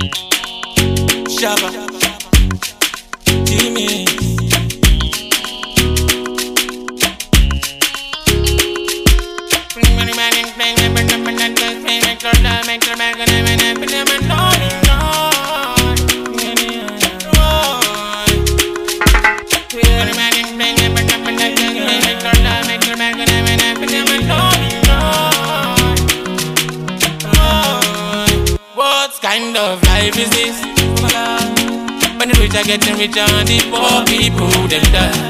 Shabba, Jimmy. What kind of life is this? When the rich are getting richer and the poor people them die.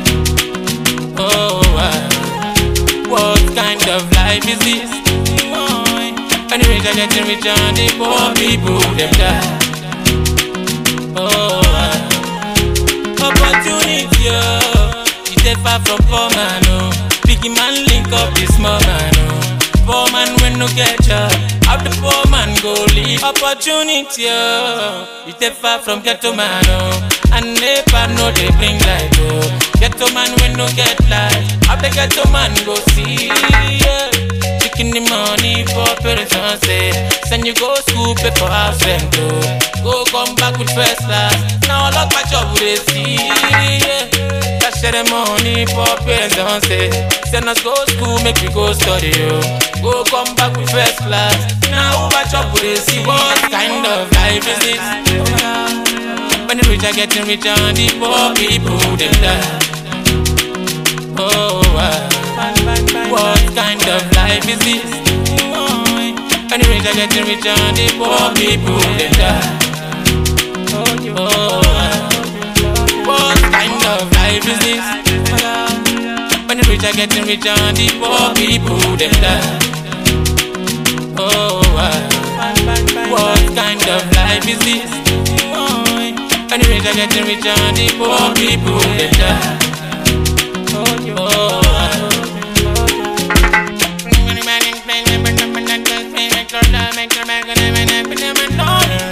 Oh, what kind of life is this? When the rich are getting richer and the poor people them die. Oh, opportunity, oh, it's a far from poor man, oh. Big man link up this small man, oh. Poor man when no get job, how the poor man go live? Opportunity, oh, it's a far from ghetto man, oh. And never know they bring life, oh. Ghetto man when no get life, how the ghetto man go see, yeah. Chicken the money for parents on say, send you go school, pay for house rent, oh. Go come back with first class, now all of my job they see, yeah. Cash the money for parents on say, send us go school, make we go study, oh. Go come back with first class, now my job they see. What kind of life is this? When the rich are getting richer and the poor people them die. Oh, what kind of life is this? When the rich are getting richer and the poor people them die. Oh, what kind of life is this? When the rich are getting richer and the poor people them die. Oh, what kind of life is this? When the rich are getting richer and the poor people them die. Oh,